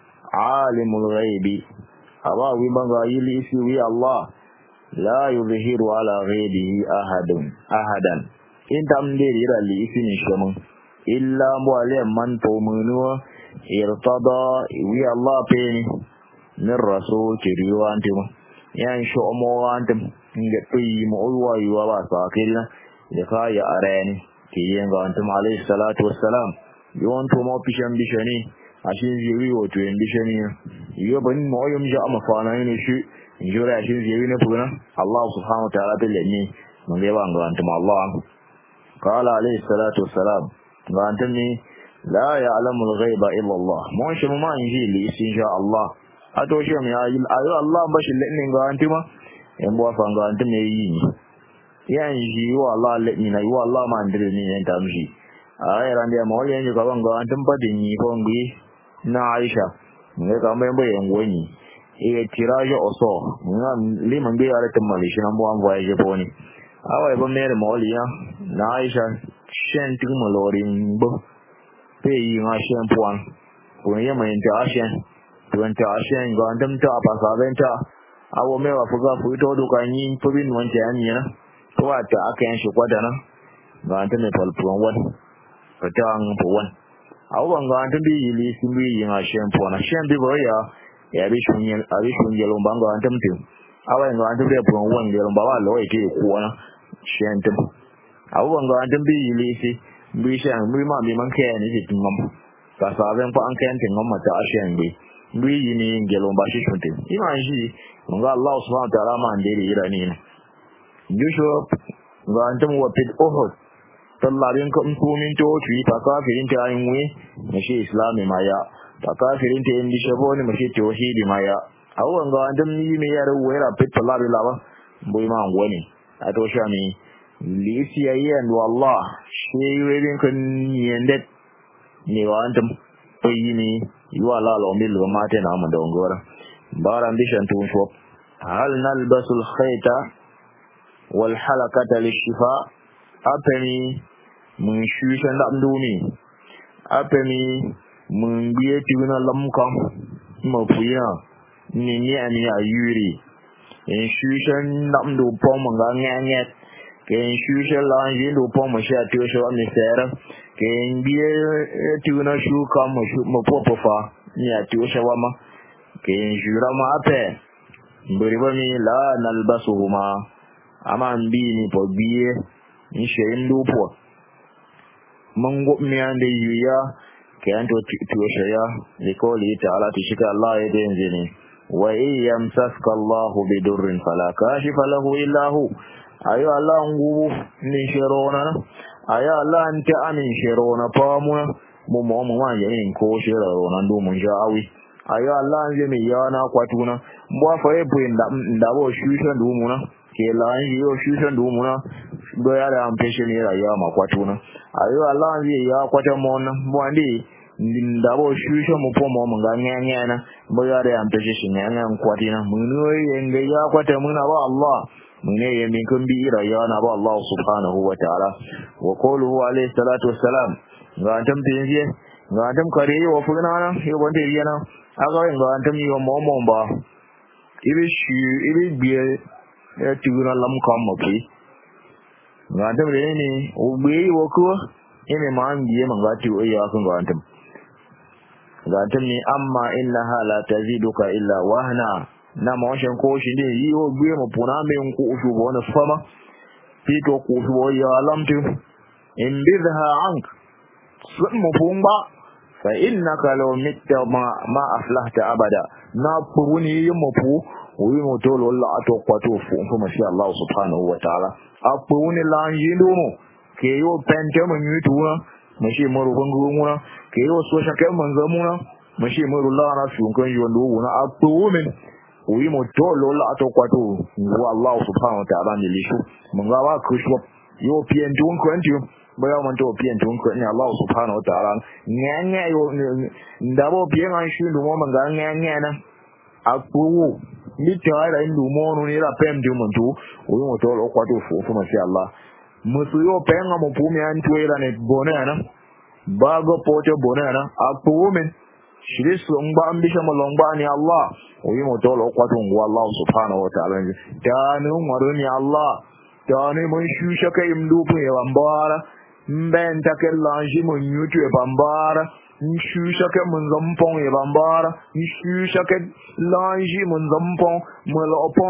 alimul ghaibi aba wi banga yili isi wi Allah la yuzhiru ala ghaibihi ahadun ahadan intam deri rali isini shamun illa mu'alim man tumunu irtada wi Allah peni min rasul kiriwa antum yan sho mo antum inga tuyi mo uwa yuwa ba sakirina ya ka ya arani kiyen ga antum alayhi salatu wassalam yon to mo pishan bishani ashin jiwi wato yan bishani yo ban mo yum ja amfana ne shi jura ashin jiwi ne fugana Allah subhanahu wa ta'ala billani mun ga ban ga antum Allah قال عليه الصلاة والسلام وأنتني لا يعلم الغيب إلا الله موش ما يجي لي إن شاء الله أتوشي من أيو الله باش لأني وأنتما ينبوا فان وأنتم يجيني يعني يجي والله لأني يو الله ما أندرني أنت أمشي أي رندي مولي أنجو كمان وأنتم بدني فانغي نا عائشة نعم كمان بينغوني إيه تراجع أصو نعم لي من بيارة تماليش نبوا أمواجه بوني awa ba mere moliya na Aisha shen tin malorin bo pe yi ma shen puan ko ye ma inta ashen to inta ashen ga andam ta pa sa benta awo me wa fuga fu to do kan yin to bin won ta anya to ata aka yan shi kwada na ga andam ne pal puan wan ka ta an pu wan awo ban ga andam bi yi sin bi yi ma shen puan shen bi bo ya ya bi shun yin abi shun ye lo ban ga andam tin awa ga andam be puan wan ye lo ba wa lo ite ku wan shentum abubuwan ga an bi yilisi bi shan bi ma bi man kai ne tin ngam ka saben fa an kai tin ngam ta ashen bi bi yini ngelo ba shi shunte ina shi ga Allah subhanahu wa ta'ala ma ande ri irani ne yusho ga an tum wa pit ohod tallabin ko in min to ci ta kafirin ta yin we ne shi islami ma ya ta kafirin ta yin dishe boni ma shi tauhidi ma ya abubuwan ga an tum ni me ya ru wera pit tallabi lawa boy ma ngoni ato shami lisi ayyan wallah shi yebin kun yende ni wantum oyini yuwala lo mil go mate na mo dongora bara ambition to shop hal nalbasul khayta wal halaqata lishifa apeni mun shushan da mdumi apeni mun biye tuna lamkan mafuya ni ni ani ayuri in shushan da mdu pom nga nyanget ke in shushan la jindo pom sha tiyo sha mi sera ke in biye tuna shuka mo mo popofa ni atiyo sha wama ke in jura ma ape mbiribani la nalbasuhuma ama mbini po biye in sheyin lupo mango miyande yuya ke anto tiyo sha ya likoli ta'ala tishika Allah ya denzini wa yamsaska Allahu bidurrin fala kashifa lahu illa hu ayo Allah ngubu ni sherona ayo Allah anta amin sherona pamuna mu mu mu wanje in ko sherona ndo mun jawi ayo Allah nje mi yana kwatuna mbo fa ebu nda ndabo shusha ndo muna ke la yo shusha ndo muna do ya da ampeshe ni ra ya makwatuna ayo Allah nje ya kwata mona mbo andi ndabo shusha mu pomo mu nganyanyana mbo ya da ampeshe shinyanya kwatina munu yenge ya kwata muna ba Allah mune yemin kun bi ira ya na ba Allah subhanahu wa ta'ala wa qawluhu alayhi salatu wassalam ga antam tinje ga antam kare wa funana yo bonde yana aga ga antam yo momo ba ibi shi ibi biye ya tigura lam kam mafi ga antam re ni o gbe wo ko ene ma biye man ga ti o ya kan ga antam ga antam ni amma innaha la taziduka illa wahna na mawashin ko shi ne yi o gbe mu puna me ku ushu bona fama fito ku ushu ya lamtu in bidha ank sun mu pumba fa innaka law mitta ma ma aflahta abada na puruni yimu pu wi mo to lo la to kwato fu fu ma sha Allah subhanahu wa ta'ala apuni la yindo mo ke yo pente mo nyutu wa mo shi mo rubangu mo ke yo so shaka manzo mo mo shi mo la na su kan yo ndo na apuni wi mo to lo la to kwato wa Allah subhanahu wa ta'ala ni lishu mun ga wa kushwa yo pien tun kwanti baya man to pien tun ko ni Allah subhanahu wa ta'ala nyanya yo ndabo pien an shi ndo mo man ga nyanya na apuwo ni tawara ndu mo no ni la pem de mo to wi mo to lo kwato fu fu ma sha Allah musu yo penga mo pumi an tuera ne bonana bago pote bonana apuwo men shiri su ngba ambisha malongba ni Allah oyi mo to lo kwatu ngwa Allah subhanahu wa ta'ala tani ngaro ni Allah tani mo shusha kai mdupu ya bambara mbenta ke lanji mo nyutu ya bambara shusha ke mo zampon ya bambara shusha ke lanji mo zampon mo lopon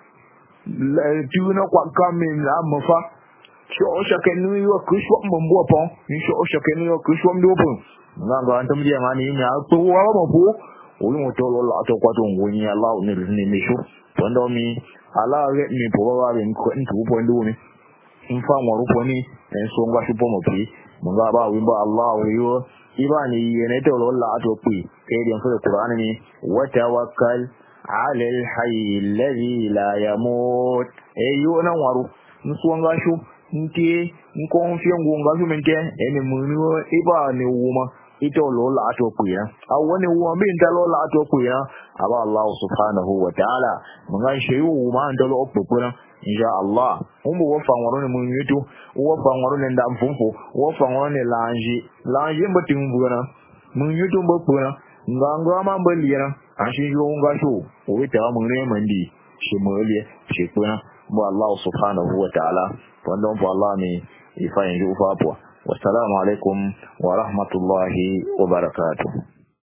la tuna kwa kamin la mofa shosha ke nu yo kushwa mbwa pon shosha ke nu yo kushwa mdupu nganga antum dia ngani nya to wa mo pu wi mo to lo la to kwa to ngoni Allah ni ni ni shu pondo mi ala re mi po wa re ko ntu pondo mi infa mo ru poni en so ngwa shu po mo pi mo ga ba wi ba Allah wi yo ibani yene to lo la to pi ke dia fo Qur'an ni wa tawakkal ala al hayy alladhi la yamut e yo na waru nsu ngwa shu nti nko nfie ngunga shu mente ene munu iba ni wuma ito lo la to kuya awani wuma bin ta lo la to kuya aba Allah subhanahu wa ta'ala mun ga sheyu wuma ndo lo opukuna insha Allah umbu wo fangoro ne mun yutu wo fangoro ne ndam fumfu wo fangoro ne lanji lanji mbatin bugana mun yutu mbokuna nganga ma mbaliya ashi yo nga shu o ta mun ne mandi shi moliye shi kuna mu Allah subhanahu wa ta'ala wannan fa Allah ne ifa yin jufa po wassalamu alaikum wa rahmatullahi wa barakatuh.